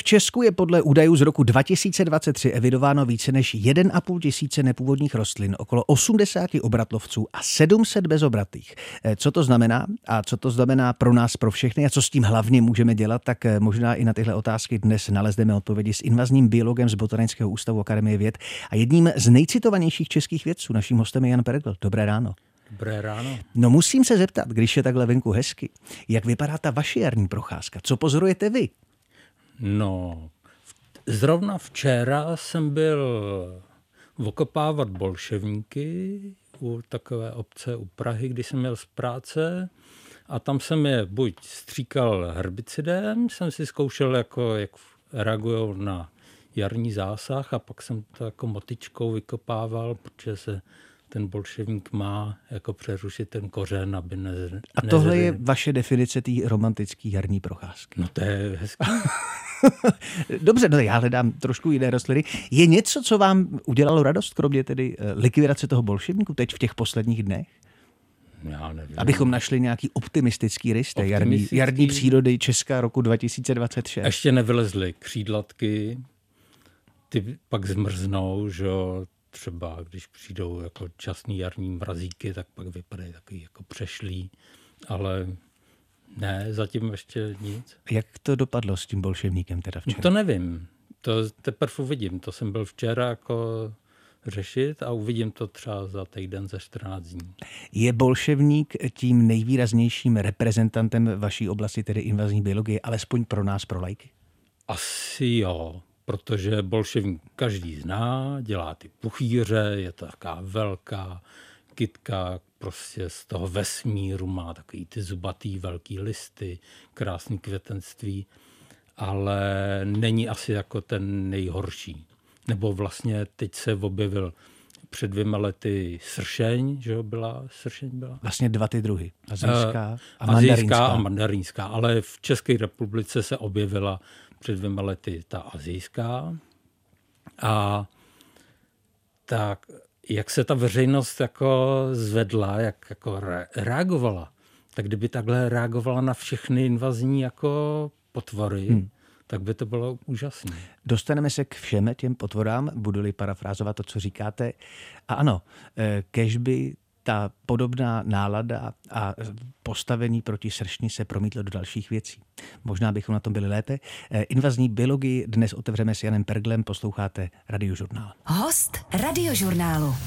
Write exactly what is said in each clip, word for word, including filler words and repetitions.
Česku je podle údajů z roku dva tisíce dvacet tři evidováno více než jeden a půl tisíce nepůvodních rostlin, okolo osmdesát obratlovců a sedm set bezobratých. Co to znamená a co to znamená pro nás, pro všechny a co s tím hlavně můžeme dělat, tak možná i na tyhle otázky dnes nalezneme odpovědi s invazním biologem z Botanického ústavu Akademie věd a jedním z nejcitovanějších českých vědců. Naším hostem je Jan Pergl. Dobré ráno. Dobré ráno. No musím se zeptat, když je takhle venku hezky, jak vypadá ta vaše jarní procházka? Co pozorujete vy? No, zrovna včera jsem byl okopávat bolševníky u takové obce u Prahy, když jsem měl z práce a tam jsem je buď stříkal herbicidem, jsem si zkoušel, jako, jak reagují na jarní zásah a pak jsem to jako motyčkou vykopával, protože se ten bolševník má jako přerušit ten kořen, aby ne... A tohle nezry... je vaše definice té romantické jarní procházky. No to je hezké. Dobře, no já hledám trošku jiné rostliny. Je něco, co vám udělalo radost, kromě tedy likvidace toho bolševníku teď v těch posledních dnech? Já nevím. Abychom našli nějaký optimistický rys té jarní, jarní přírody Česka roku dva tisíce dvacet šest. Ještě nevylezly křídlatky, ty pak zmrznou, že třeba když přijdou jako časný jarní mrazíky, tak pak vypadají takový jako přešlý, ale ne, zatím ještě nic. Jak to dopadlo s tím bolševníkem teda včera? No to nevím, to teprve uvidím, to jsem byl včera jako řešit a uvidím to třeba za týden, za čtrnáct dní. Je bolševník tím nejvýraznějším reprezentantem vaší oblasti, tedy invazní biologie, alespoň pro nás, pro laiky? Asi jo. Protože bolševník každý zná, dělá ty puchýře, je to taková velká kytka, prostě z toho vesmíru má takový ty zubatý velký listy, krásný květenství, ale není asi jako ten nejhorší. Nebo vlastně teď se objevil před dvěma lety sršeň, že jo, byla, sršeň byla? Vlastně dva ty druhy, azijská a mandarínská. Azijská a mandarínská, ale v České republice se objevila před dvěma lety ta azijská. A tak, jak se ta veřejnost jako zvedla, jak jako reagovala, tak kdyby takhle reagovala na všechny invazní jako potvory, hmm. tak by to bylo úžasné. Dostaneme se k všem těm potvorám, budu-li parafrázovat to, co říkáte. A ano, kéž by ta podobná nálada a postavení proti sršni se promítlo do dalších věcí. Možná bychom na tom byli lépe. Invazní biologii dnes otevřeme s Janem Perglem, posloucháte Radiožurnál. Host Radiožurnálu.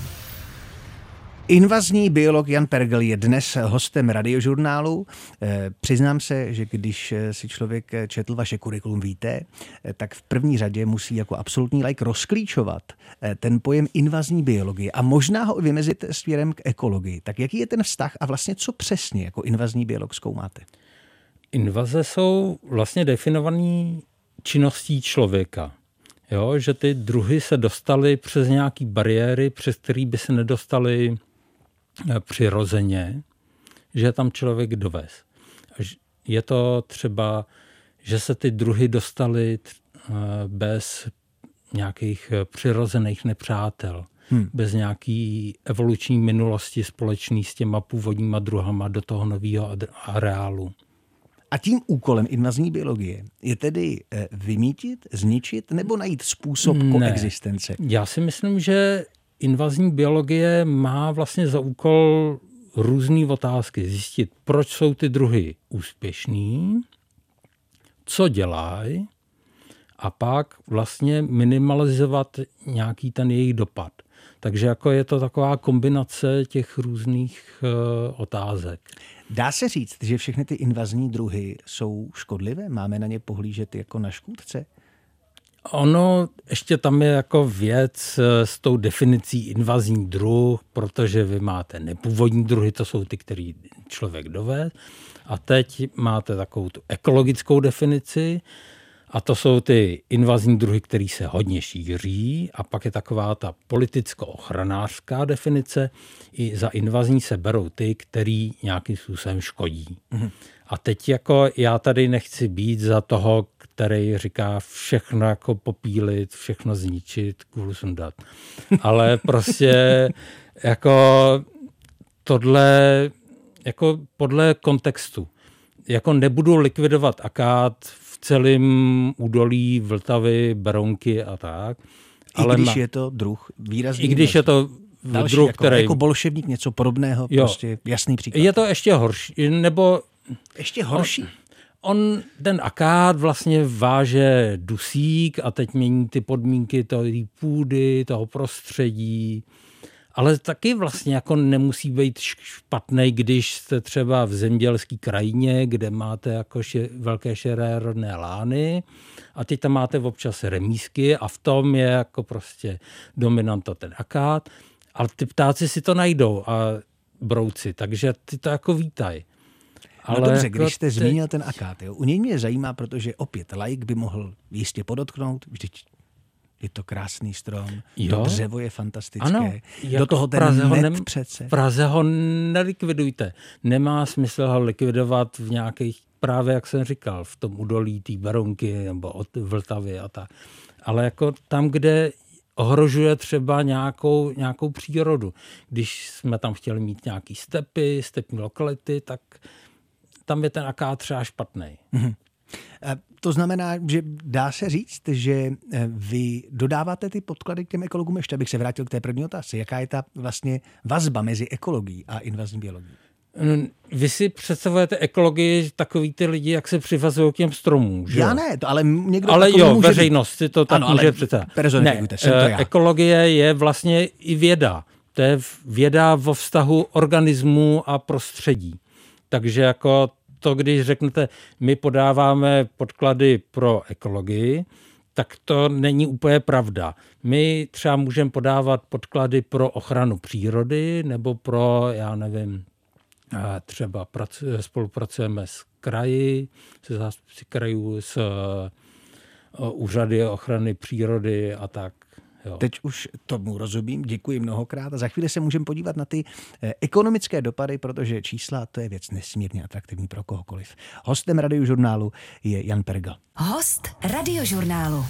Invazní biolog Jan Pergl je dnes hostem Radiožurnálu. Přiznám se, že když si člověk četl vaše kurikulum víte, tak v první řadě musí jako absolutní laik rozklíčovat ten pojem invazní biologie a možná ho vymezit směrem k ekologii. Tak jaký je ten vztah a vlastně co přesně jako invazní biolog zkoumáte? Invaze jsou vlastně definované činností člověka. Jo, že ty druhy se dostaly přes nějaké bariéry, přes které by se nedostaly přirozeně, že tam člověk dovez. Je to třeba, že se ty druhy dostaly bez nějakých přirozených nepřátel, hmm. bez nějaký evoluční minulosti společný s těma původníma druhama do toho nového areálu. A tím úkolem invazní biologie je tedy vymítit, zničit nebo najít způsob ne. koexistence? Já si myslím, že invazní biologie má vlastně za úkol různé otázky. Zjistit, proč jsou ty druhy úspěšný, co dělají a pak vlastně minimalizovat nějaký ten jejich dopad. Takže jako je to taková kombinace těch různých uh, otázek. Dá se říct, že všechny ty invazní druhy jsou škodlivé? Máme na ně pohlížet jako na škůdce? Ono ještě tam je jako věc s tou definicí invazní druh, protože vy máte nepůvodní druhy, to jsou ty, který člověk dovez. A teď máte takovou tu ekologickou definici a to jsou ty invazní druhy, které se hodně šíří. A pak je taková ta politicko-ochranářská definice. I za invazní se berou ty, který nějakým způsobem škodí. Mm-hmm. A teď jako já tady nechci být za toho, který říká všechno jako popílit, všechno zničit, kůl sundat. Ale prostě jako tohle jako podle kontextu. Jako nebudu likvidovat akát v v celém údolí Vltavy, Berounky a tak. I ale když ma... je to druh výrazný. I když je to další, druh, jako, který... jako bolševník, něco podobného, jo. Prostě jasný příklad. Je to ještě horší, nebo... Ještě horší? On, on ten akát vlastně váže dusík a teď mění ty podmínky té půdy, toho prostředí. Ale taky vlastně jako nemusí být špatný, když jste třeba v zemědělské krajině, kde máte jako še, velké šeré rodné lány a teď tam máte občas remísky a v tom je jako prostě dominanta ten akát. Ale ty ptáci si to najdou a brouci, takže ty to jako vítají. Ale no dobře, jako když jste te... zmínil ten akát, jo, u něj mě zajímá, protože opět laik by mohl jistě podotknout, vždyť je to krásný strom, jo? To dřevo je fantastické. Ano, do toho ten net ne, přece. V Praze ho nelikvidujte. Nemá smysl ho likvidovat v nějakých, právě jak jsem říkal, v tom údolí té Berounky nebo od Vltavy a tak. Ale jako tam, kde ohrožuje třeba nějakou, nějakou přírodu. Když jsme tam chtěli mít nějaký stepy, stepní lokality, tak tam je ten akát třeba špatný. Mhm. To znamená, že dá se říct, že vy dodáváte ty podklady k těm ekologům, ještě abych se vrátil k té první otázce. Jaká je ta vlastně vazba mezi ekologií a invazní biologií? Vy si představujete ekologii takový ty lidi, jak se přivazují k těm stromům, že? Já ne, to ale někdo ale jo, může veřejnost si to tak ano, může představit. Personifikujte, jsem to já. Ekologie je vlastně i věda. To je věda vo vztahu organismů a prostředí. Takže jako to, když řeknete, my podáváme podklady pro ekologii, tak to není úplně pravda. My třeba můžeme podávat podklady pro ochranu přírody nebo pro, já nevím, třeba spolupracujeme s kraji, se zástupci krajů, s úřady ochrany přírody a tak. Jo. Teď už tomu rozumím, děkuji mnohokrát a za chvíli se můžeme podívat na ty ekonomické dopady, protože čísla to je věc nesmírně atraktivní pro kohokoliv. Hostem Radiožurnálu je Jan Pergl. Host Radiožurnálu.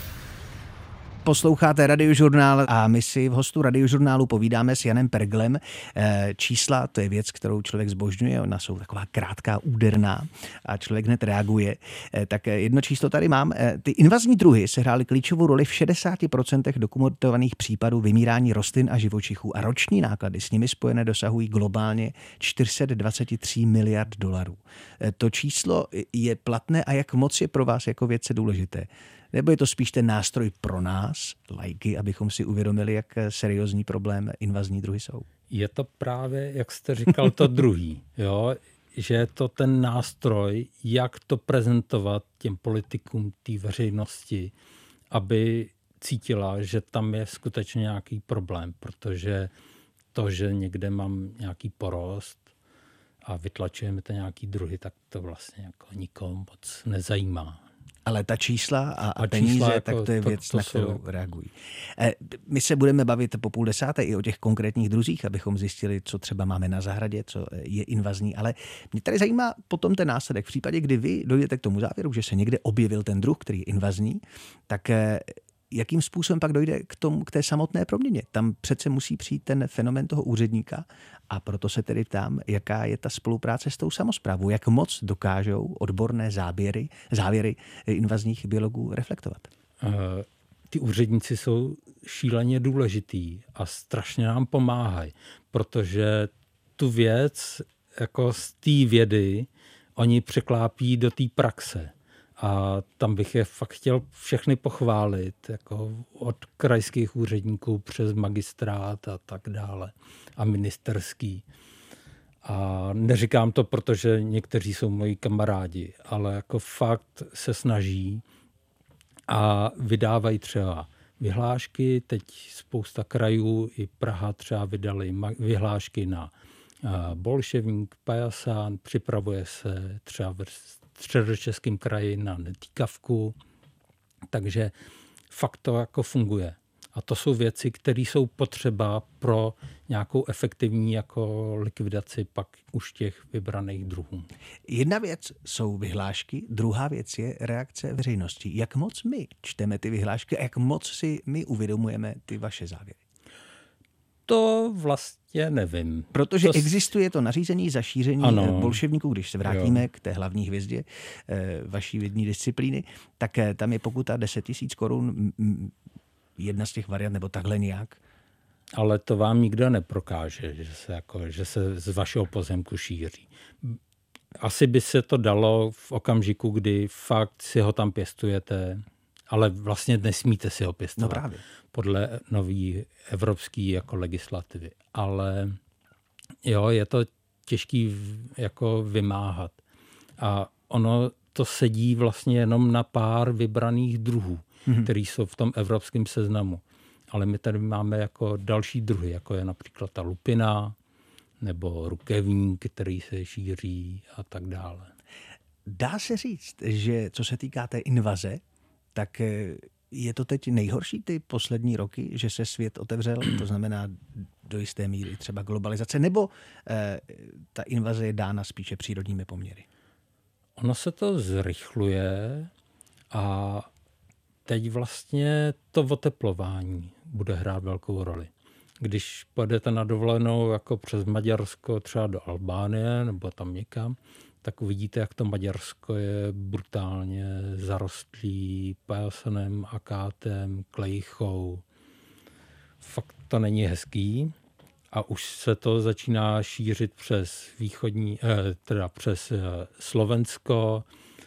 Posloucháte Radiožurnál a my si v hostu Radiožurnálu povídáme s Janem Perglem. Čísla, to je věc, kterou člověk zbožňuje, ona jsou taková krátká, úderná a člověk hned reaguje. Tak jedno číslo tady mám. Ty invazní druhy sehrály klíčovou roli v šedesáti procentech dokumentovaných případů vymírání rostlin a živočichů a roční náklady s nimi spojené dosahují globálně čtyři sta dvacet tři miliard dolarů. To číslo je platné a jak moc je pro vás jako vědce důležité? Nebo je to spíš ten nástroj pro nás, laiky, abychom si uvědomili, jak seriózní problém invazní druhy jsou? Je to právě, jak jste říkal, to druhý. Jo? Že je to ten nástroj, jak to prezentovat těm politikům, té veřejnosti, aby cítila, že tam je skutečně nějaký problém, protože to, že někde mám nějaký porost a vytlačujeme to nějaký druhy, tak to vlastně jako nikomu moc nezajímá. Ale ta čísla a, a peníze, jako, tak to je věc, to, to na kterou jsou... reagují. My se budeme bavit po půl desáté i o těch konkrétních druzích, abychom zjistili, co třeba máme na zahradě, co je invazní. Ale mě tady zajímá potom ten následek. V případě, kdy vy dojdete k tomu závěru, že se někde objevil ten druh, který je invazní, tak jakým způsobem pak dojde k, tomu, k té samotné proměně? Tam přece musí přijít ten fenomén toho úředníka a proto se tedy ptám, jaká je ta spolupráce s tou samosprávou, jak moc dokážou odborné záběry, závěry invazních biologů reflektovat? Uh, ty úředníci jsou šíleně důležitý a strašně nám pomáhají, protože tu věc jako z té vědy oni překlápí do té praxe. A tam bych je fakt chtěl všechny pochválit, jako od krajských úředníků přes magistrát a tak dále a ministerský. A neříkám to, protože někteří jsou moji kamarádi, ale jako fakt se snaží a vydávají třeba vyhlášky. Teď spousta krajů i Praha třeba vydali vyhlášky na bolševník, pajasán, připravuje se třeba v Středočeském kraji na netýkavku, takže fakt to jako funguje. A to jsou věci, které jsou potřeba pro nějakou efektivní jako likvidaci pak už těch vybraných druhů. Jedna věc jsou vyhlášky, druhá věc je reakce veřejnosti. Jak moc my čteme ty vyhlášky a jak moc si my uvědomujeme ty vaše závěry? To vlastně nevím. Protože to existuje to nařízení za šíření ano. bolševníků, když se vrátíme jo. k té hlavní hvězdě vaší vědní disciplíny, tak tam je pokuta deset tisíc korun, jedna z těch variant, nebo takhle nějak. Ale to vám nikdo neprokáže, že se, jako, že se z vašeho pozemku šíří. Asi by se to dalo v okamžiku, kdy fakt si ho tam pěstujete, ale vlastně nesmíte si ho pěstovat. No právě. Podle nový evropský jako legislativy. Ale jo, je to těžký jako vymáhat. A ono to sedí vlastně jenom na pár vybraných druhů, mm-hmm. který jsou v tom evropském seznamu. Ale my tady máme jako další druhy, jako je například ta lupina, nebo rukevník, který se šíří a tak dále. Dá se říct, že co se týká té invaze, tak je to teď nejhorší ty poslední roky, že se svět otevřel, to znamená do jisté míry třeba globalizace, nebo eh, ta invaze je dána spíše přírodními poměry? Ono se to zrychluje a teď vlastně to oteplování bude hrát velkou roli. Když pojedete na dovolenou jako přes Maďarsko třeba do Albánie nebo tam někam, tak uvidíte, jak to Maďarsko je brutálně zarostlý pajasanem, akátem, klejchou. Fakt to není hezký a už se to začíná šířit přes východní, eh, teda přes eh, Slovensko,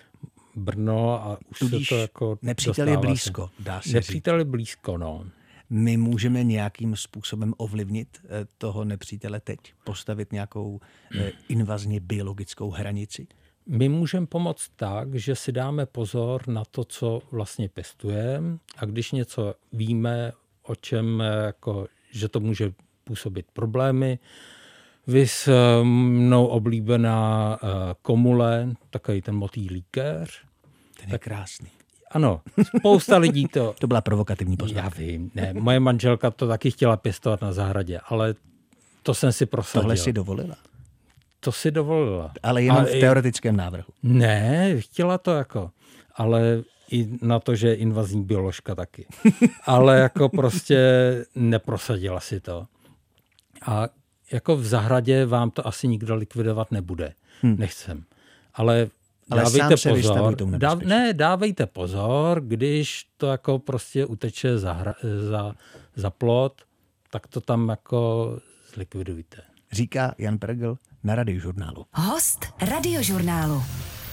Brno a už Tudíž se to jako nepřítel je blízko, dá se Nepřítel je říct. blízko, no. My můžeme nějakým způsobem ovlivnit toho nepřítele teď? Postavit nějakou invazně biologickou hranici? My můžeme pomoct tak, že si dáme pozor na to, co vlastně pěstujeme a když něco víme, o čem, jako, že to může působit problémy, vys mnou oblíbená komule, takový ten motýlíkéř. Ten je krásný. Ano, spousta lidí to... To byla provokativní poznámka. Já vím, ne, moje manželka to taky chtěla pěstovat na zahradě, ale to jsem si prosadil. Tohle si dovolila? To si dovolila. Ale jenom a v teoretickém návrhu. Ne, chtěla to jako, ale i na to, že je invazní bioložka taky. Ale jako prostě neprosadila si to. A jako v zahradě vám to asi nikdo likvidovat nebude. Hmm. Nechcem. Ale Ale dávejte sám se pozor, tomu dá, ne, dávejte pozor, když to jako prostě uteče za, hra, za, za plot, tak to tam jako zlikvidujte. Říká Jan Pergl na Radiožurnálu. Host Radiožurnálu.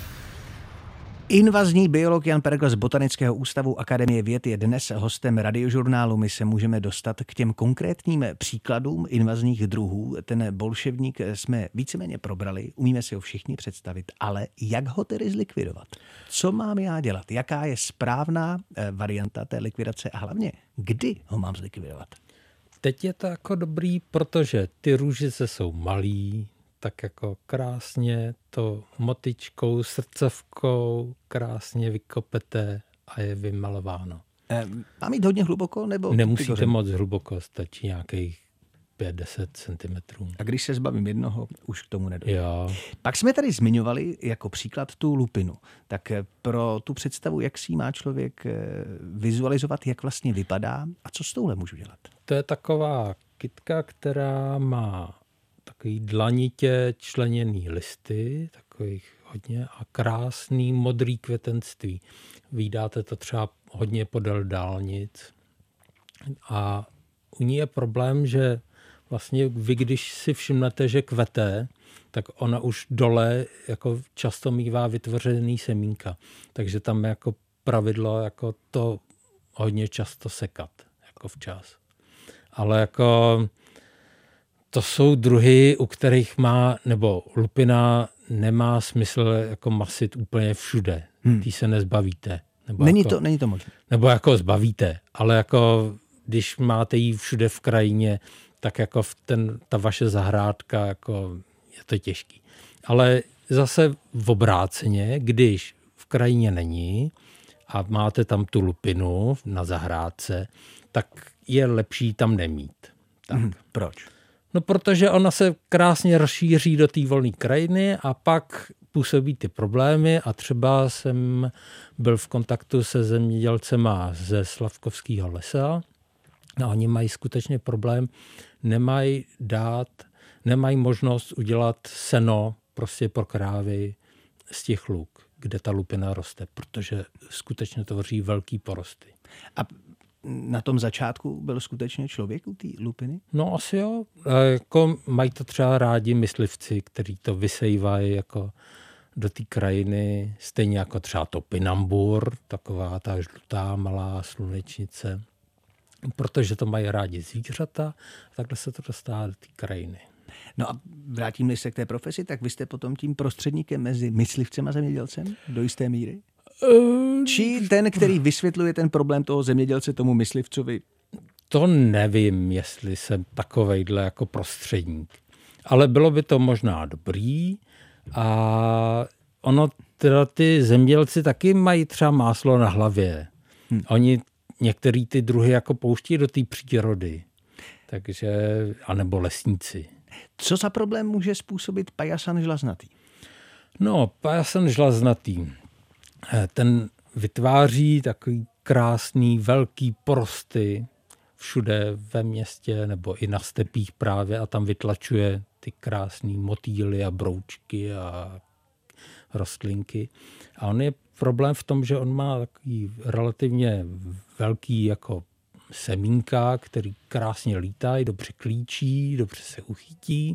Invazní biolog Jan Pergl z Botanického ústavu Akademie věd je dnes hostem Radiožurnálu. My se můžeme dostat k těm konkrétním příkladům invazních druhů. Ten bolševník jsme víceméně probrali, umíme si ho všichni představit, ale jak ho tedy zlikvidovat? Co mám já dělat? Jaká je správná varianta té likvidace a hlavně, kdy ho mám zlikvidovat? Teď je to jako dobrý, protože ty růžice jsou malý, tak jako krásně to motyčkou, srdcovkou krásně vykopete a je vymalováno. E, mám jít hodně hluboko? Nebo nemusíte moc hluboko, stačí nějakých pět až deset centimetrů. A když se zbavím jednoho, už k tomu nedojde. Jo. Pak jsme tady zmiňovali jako příklad tu lupinu. Tak pro tu představu, jak si má člověk vizualizovat, jak vlastně vypadá a co s touhle můžu dělat? To je taková kytka, která má takový dlanitě členěný listy, takových hodně a krásný modrý květenství. Vídáte to třeba hodně podél dálnic. A u ní je problém, že vlastně vy, když si všimnete, že kvete, tak ona už dole jako často mívá vytvořený semínka. Takže tam je jako pravidlo jako to hodně často sekat jako včas. Ale jako to jsou druhy, u kterých má, nebo lupina nemá smysl jako masit úplně všude. Hmm. Tý se nezbavíte. Nebo není, jako, to, není to možné. Nebo jako zbavíte, ale jako když máte jí všude v krajině, tak jako v ten, ta vaše zahrádka, jako je to těžký. Ale zase v obráceně, když v krajině není a máte tam tu lupinu na zahrádce, tak je lepší tam nemít. Tak. Hmm. Proč? No, protože ona se krásně rozšíří do té volné krajiny a pak působí ty problémy a třeba jsem byl v kontaktu se zemědělcema ze Slavkovského lesa A oni mají skutečně problém, nemají dát, nemají možnost udělat seno prostě pro krávy z těch luk, kde ta lupina roste, protože skutečně tvoří velký porosty. A na tom začátku byl skutečně člověk u té lupiny? No asi jo. A jako mají to třeba rádi myslivci, kteří to vysejvají jako do té krajiny, stejně jako třeba topinambur, taková ta žlutá malá slunečnice, protože to mají rádi zvířata, takhle se to dostává do té krajiny. No a vrátím se k té profesi, tak vy jste potom tím prostředníkem mezi myslivcem a zemědělcem do jisté míry? Uh, Či ten, který vysvětluje ten problém toho zemědělce tomu myslivcovi? To nevím, jestli jsem takovejhle jako prostředník. Ale bylo by to možná dobrý a ono teda ty zemědělci taky mají třeba máslo na hlavě. Hmm. Oni některý ty druhy jako pouští do té přírody. Takže, anebo lesníci. Co za problém může způsobit pajasan žlaznatý? No, pajasan žlaznatý. Ten vytváří takový krásný, velký porosty všude ve městě nebo i na stepích právě a tam vytlačuje ty krásný motýly a broučky a rostlinky. A on je problém v tom, že on má takový relativně velký jako semínka, který krásně lítají, dobře klíčí, dobře se uchytí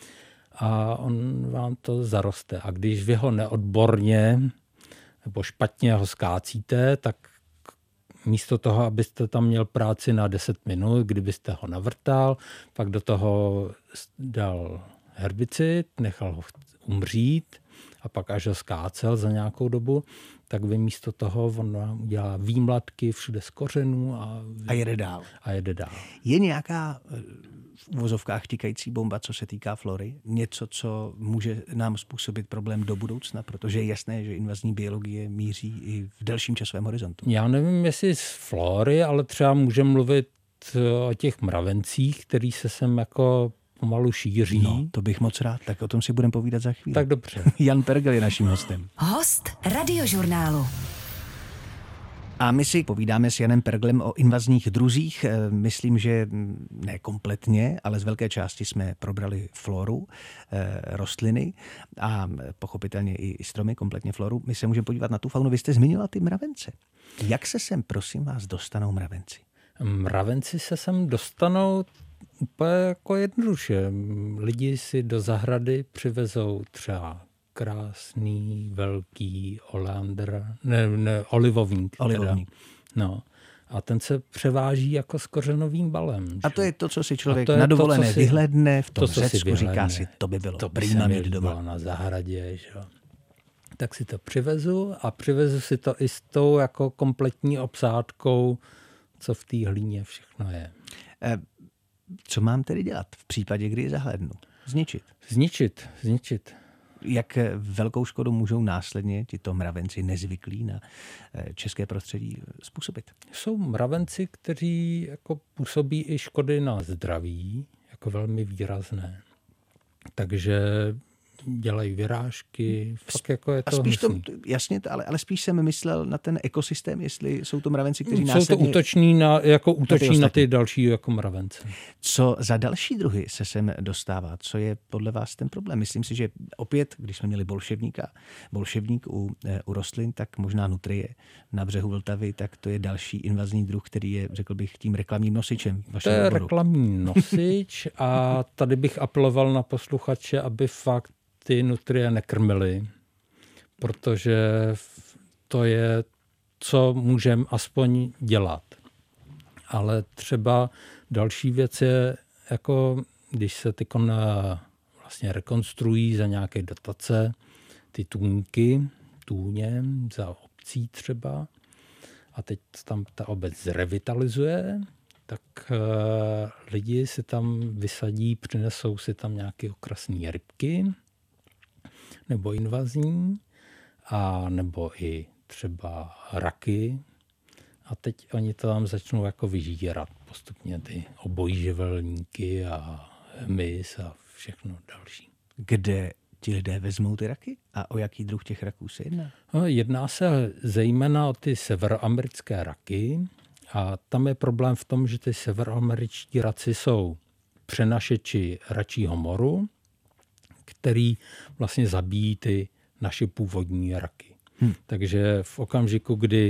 a on vám to zaroste. A když vy ho neodborně nebo špatně ho skácíte, tak místo toho, abyste tam měl práci na deset minut, kdybyste ho navrtal, pak do toho dal herbicid, nechal ho umřít a pak až ho skácel za nějakou dobu, tak vy místo toho on vám udělá výmladky všude z kořenů a, a jede dál. A jede dál. Je nějaká v uvozovkách tikající bomba, co se týká flory? Něco, co může nám způsobit problém do budoucna? Protože je jasné, že invazní biologie míří i v delším časovém horizontu. Já nevím, jestli z flory, ale třeba můžeme mluvit o těch mravencích, který se sem jako pomalu šíří. No, to bych moc rád, tak o tom si budeme povídat za chvíli. Tak dobře. Jan Pergl je naším hostem. Host Radiožurnálu. A my si povídáme s Janem Perglem o invazních druzích. Myslím, že ne kompletně, ale z velké části jsme probrali floru, rostliny a pochopitelně i stromy, kompletně floru. My se můžeme podívat na tu faunu. Vy jste zmiňoval ty mravence. Jak se sem, prosím vás, dostanou mravenci? Mravenci se sem dostanou úplně jako jednoduše. Lidi si do zahrady přivezou třeba krásný, velký oleandr, ne, ne, olivovník. Olivovník. No. A ten se převáží jako s kořenovým balem. A to je to, co si člověk na dovolené si, vyhledne v tom Řecku, si říká si, to by bylo to prýma mít doma. Bylo na zahradě, že? Tak si to přivezu a přivezu si to i s tou jako kompletní obsádkou, co v té hlíně všechno je. E, co mám tedy dělat v případě, kdy je zahlédnu? Zničit? Zničit, zničit. Jak velkou škodu můžou následně tito mravenci nezvyklí na české prostředí způsobit? Jsou mravenci, kteří jako působí i škody na zdraví, jako velmi výrazné. Takže dělají vyrážky, fakt jako je to a spíš to, hnusný. Jasně, ale, ale spíš jsem myslel na ten ekosystém, jestli jsou to mravenci, kteří jsou následně... to útoční na, jako útoční na ty, na ty další jako mravence. Co za další druhy se sem dostává? Co je podle vás ten problém? Myslím si, že opět, když jsme měli bolševníka, bolševník u, u rostlin, tak možná nutrie na břehu Vltavy, tak to je další invazní druh, který je, řekl bych, tím reklamním nosičem. To je oboru. Reklamní nosič a tady bych apeloval na posluchače, aby fakt ty nutrie nekrmily, protože to je, co můžeme aspoň dělat. Ale třeba další věc je, jako když se ty vlastně rekonstruují za nějaké dotace ty tůňky, tůně za obcí třeba, a teď tam ta obec zrevitalizuje, tak uh, lidi si tam vysadí, přinesou si tam nějaké okrasné rybky, nebo invazní, a nebo i třeba raky. A teď oni to tam začnou jako vyžírat postupně ty obojživelníky a hmyz a všechno další. Kde ti lidé vezmou ty raky? A o jaký druh těch raků se jedná? No, jedná se zejména o ty severoamerické raky A tam je problém v tom, že ty severoameričtí raci jsou přenašeči račího moru, který vlastně zabíjí ty naše původní raky. Hmm. Takže v okamžiku, kdy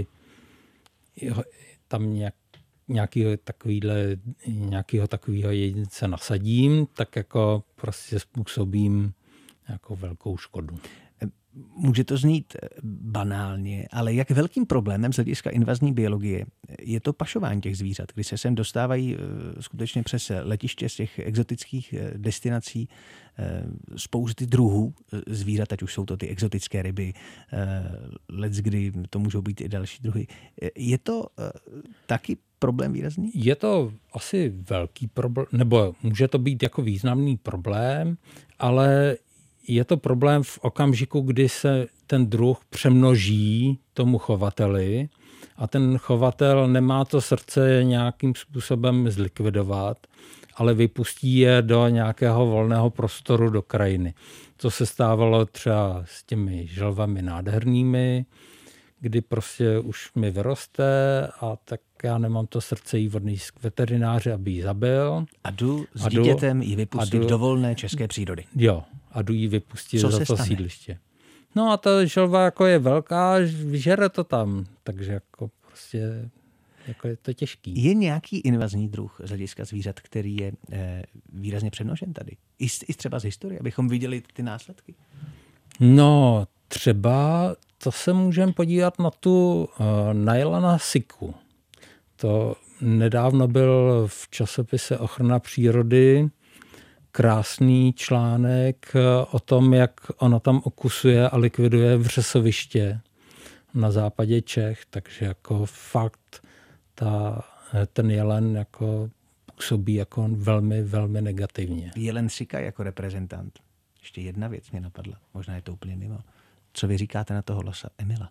tam nějak, nějakýho takovýhle, nějakýho takovýho jedince nasadím, tak jako prostě způsobím nějakou velkou škodu. Může to znít banálně, ale jak velkým problémem z hlediska invazní biologie je to pašování těch zvířat, kdy se sem dostávají skutečně přes letiště z těch exotických destinací spousty druhů zvířat, ať už jsou to ty exotické ryby, leckdy to můžou být i další druhy. Je to taky problém výrazný? Je to asi velký problém, nebo může to být jako významný problém, ale je to problém v okamžiku, kdy se ten druh přemnoží tomu chovateli a ten chovatel nemá to srdce nějakým způsobem zlikvidovat, ale vypustí je do nějakého volného prostoru do krajiny. To se stávalo třeba s těmi želvami nádhernými, kdy prostě už mi vyroste a tak já nemám to srdce jí odníst k veterináři, aby ji zabil. A jdu s a dítětem ji vypustit jdu, do volné české přírody. Jo, a jdu ji vypustit za to stane? sídliště. No a ta želva jako je velká, vyžere to tam, takže jako prostě jako je to těžký. Je nějaký invazní druh z hlediska zvířat, který je eh, výrazně přemnožen tady? I, I třeba z historie, abychom viděli ty následky? No, třeba to se můžeme podívat na tu uh, Nailana siku. To nedávno byl v časopise Ochrana přírody krásný článek o tom, jak ona tam okusuje a likviduje vřesoviště na západě Čech, takže jako fakt ta, ten jelen jako působí jako velmi, velmi negativně. Jelen sika jako reprezentant. Ještě jedna věc mě napadla, možná je to úplně mimo. Co vy říkáte na toho losa Emila?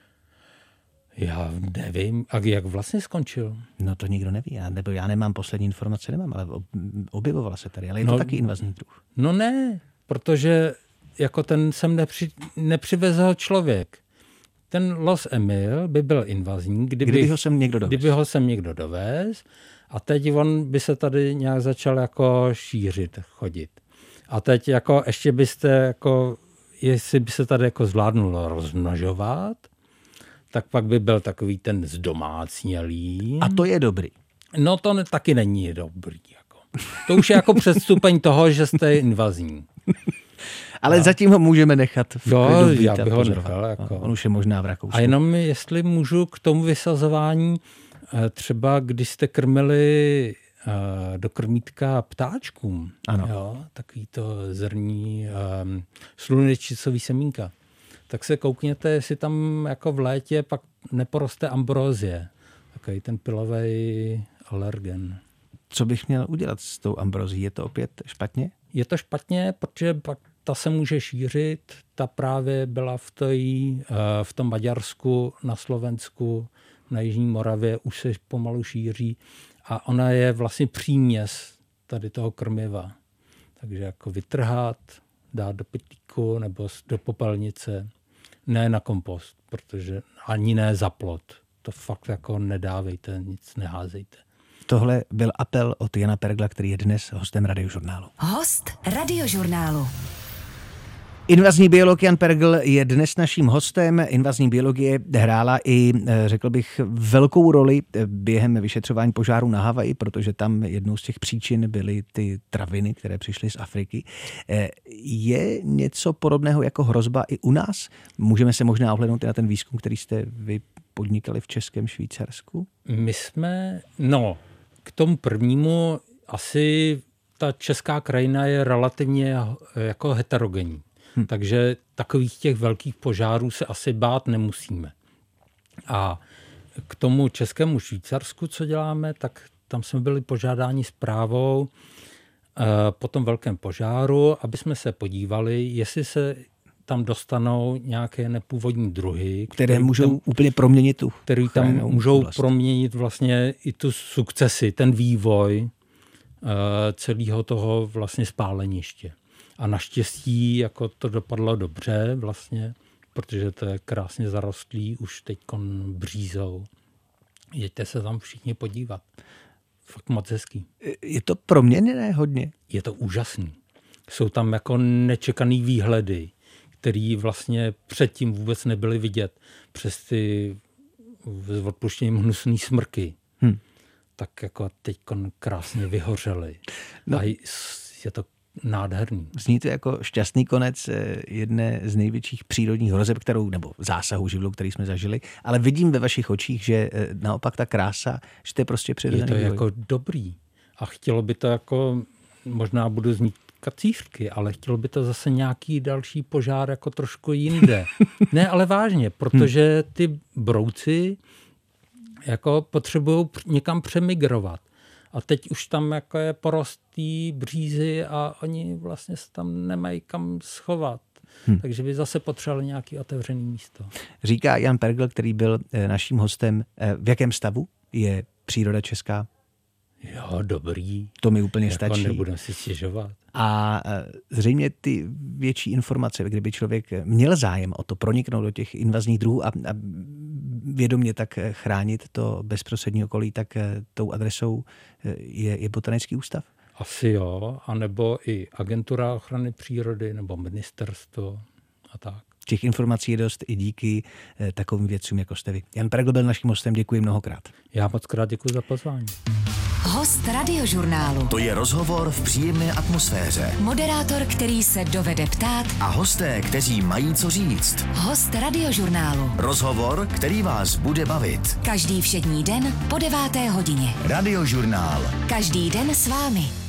Já nevím. A jak vlastně skončil? No to nikdo neví. Já, nebo já nemám poslední informace, nemám, ale objevovala se tady. Ale je to no, taky invazní druh. No ne, protože jako ten sem nepři, nepřivezl člověk. Ten los Emil by byl invazní, kdyby, kdyby ho sem někdo dovez. Kdyby ho sem někdo dovez a teď on by se tady nějak začal jako šířit, chodit. A teď jako ještě byste jako, jestli by se tady jako zvládnulo rozmnožovat, tak pak by byl takový ten zdomácnělý. A to je dobrý. No to ne, taky není dobrý. Jako. To už je jako předstupeň toho, že jste invazní. Ale no. Zatím ho můžeme nechat v jo, klidu já bych ho nechal. Jako. On už je možná v Rakousku. A jenom jestli můžu k tomu vysazování, třeba když jste krmili do krmítka ptáčkům, ano. Jo, takový to zrní um, slunečicový semínka, tak se koukněte, jestli tam jako v létě pak neporoste ambrózie. Takový ten pilový alergen. Co bych měl udělat s tou ambrozí? Je to opět špatně? Je to špatně, protože pak ta se může šířit. Ta právě byla v, toj, v tom Maďarsku, na Slovensku, na Jižní Moravě, už se pomalu šíří. A ona je vlastně příměs tady toho krmiva. Takže jako vytrhat, dát do pytlíku nebo do popelnice. Ne na kompost, protože ani ne za plot. To fakt jako nedávejte, nic neházejte. Tohle byl apel od Jana Pergla, který je dnes hostem Radiožurnálu. Host Radiožurnálu. Invazní biolog Jan Pergl je dnes naším hostem. Invazní biologie hrála i, řekl bych, velkou roli během vyšetřování požáru na Havaji, protože tam jednou z těch příčin byly ty traviny, které přišly z Afriky. Je něco podobného jako hrozba i u nás? Můžeme se možná ohlednout i na ten výzkum, který jste vy podnikali v Českém Švýcarsku? My jsme, no, k tomu prvnímu asi ta česká krajina je relativně jako heterogenní. Hm. Takže takových těch velkých požárů se asi bát nemusíme. A k tomu Českému Švýcarsku, co děláme, tak tam jsme byli požádáni zprávou eh, po tom velkém požáru, aby jsme se podívali, jestli se tam dostanou nějaké nepůvodní druhy, které můžou tam, úplně proměnit tu které tam můžou oblast. proměnit vlastně i tu sukcesi, ten vývoj eh, celého toho vlastně spáleniště. A naštěstí jako to dopadlo dobře vlastně, protože to je krásně zarostlý, už teďkon břízou. Jeďte se tam všichni podívat. Fakt moc hezký. Je to proměněné hodně? Je to úžasný. Jsou tam jako nečekaný výhledy, který vlastně předtím vůbec nebyly vidět přes ty s odpuštěním hnusný smrky. Hmm. Tak jako teď krásně vyhořely. No. A je to nádherný. Zní to jako šťastný konec jedné z největších přírodních hrozeb, kterou, nebo zásahu živlu, který jsme zažili, ale vidím ve vašich očích, že naopak ta krása, že to je prostě přirozený. Je to vývoj. Jako dobrý. A chtělo by to jako, možná budu znít kacířky, ale chtělo by to zase nějaký další požár jako trošku jinde. Ne, ale vážně, protože ty brouci jako potřebují někam přemigrovat. A teď už tam jako je porostý břízy a oni vlastně se tam nemají kam schovat. Hmm. Takže by zase potřebovali nějaké otevřené místo. Říká Jan Pergl, který byl naším hostem. V jakém stavu je příroda česká? Jo, dobrý. To mi úplně jako stačí. Nebudeme si stěžovat. A zřejmě ty větší informace, kdyby člověk měl zájem o to proniknout do těch invazních druhů a, a vědomě tak chránit to bezprostřední okolí, tak tou adresou je, je Botanický ústav? Asi jo, anebo i Agentura ochrany přírody, nebo ministerstvo a tak. Těch informací je dost i díky takovým vědcům, jako jste vy. Jan Pergl byl naším hostem, děkuji mnohokrát. Já moc krát děkuji za pozvání. Host Radiožurnálu. To je rozhovor v příjemné atmosféře. Moderátor, který se dovede ptát. A hosté, kteří mají co říct. Host Radiožurnálu. Rozhovor, který vás bude bavit. Každý všední den po deváté hodině. Radiožurnál. Každý den s vámi.